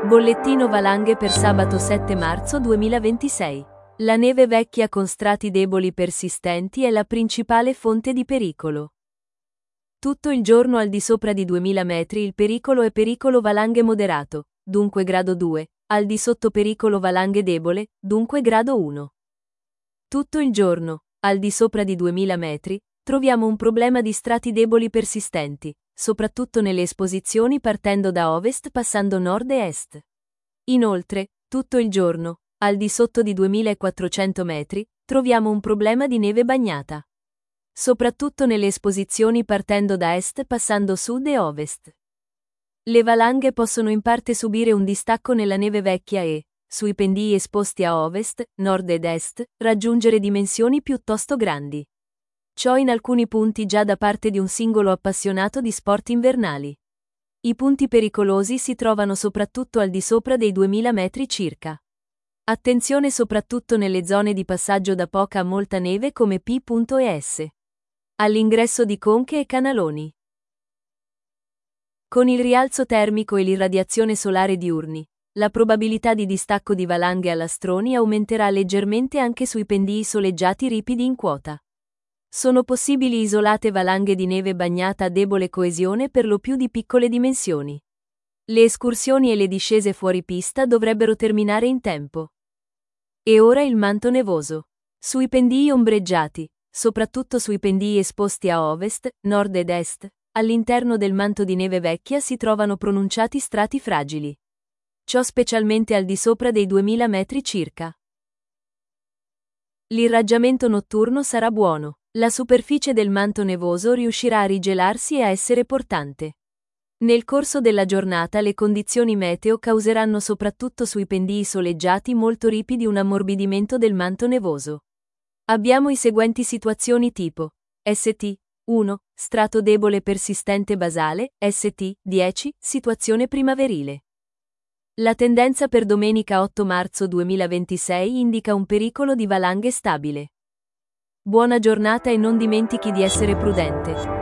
Bollettino valanghe per sabato 7 marzo 2026. La neve vecchia con strati deboli persistenti è la principale fonte di pericolo. Tutto il giorno al di sopra di 2000 metri il pericolo è pericolo valanghe moderato, dunque grado 2, al di sotto pericolo valanghe debole, dunque grado 1. Tutto il giorno, al di sopra di 2000 metri, troviamo un problema di strati deboli persistenti, soprattutto nelle esposizioni partendo da ovest passando nord e est. Inoltre, tutto il giorno, al di sotto di 2400 metri, troviamo un problema di neve bagnata. Soprattutto nelle esposizioni partendo da est passando sud e ovest. Le valanghe possono in parte subire un distacco nella neve vecchia e, sui pendii esposti a ovest, nord ed est, raggiungere dimensioni piuttosto grandi. Ciò in alcuni punti già da parte di un singolo appassionato di sport invernali. I punti pericolosi si trovano soprattutto al di sopra dei 2000 metri circa. Attenzione soprattutto nelle zone di passaggio da poca a molta neve come P. e S. All'ingresso di conche e canaloni. Con il rialzo termico e l'irradiazione solare diurni, la probabilità di distacco di valanghe a lastroni aumenterà leggermente anche sui pendii soleggiati ripidi in quota. Sono possibili isolate valanghe di neve bagnata a debole coesione per lo più di piccole dimensioni. Le escursioni e le discese fuori pista dovrebbero terminare in tempo. E ora il manto nevoso. Sui pendii ombreggiati, soprattutto sui pendii esposti a ovest, nord ed est, all'interno del manto di neve vecchia si trovano pronunciati strati fragili. Ciò specialmente al di sopra dei 2000 metri circa. L'irraggiamento notturno sarà buono. La superficie del manto nevoso riuscirà a rigelarsi e a essere portante. Nel corso della giornata le condizioni meteo causeranno soprattutto sui pendii soleggiati molto ripidi un ammorbidimento del manto nevoso. Abbiamo i seguenti situazioni tipo ST 1, strato debole persistente basale, ST 10, situazione primaverile. La tendenza per domenica 8 marzo 2026 indica un pericolo di valanghe stabile. Buona giornata e non dimentichi di essere prudente.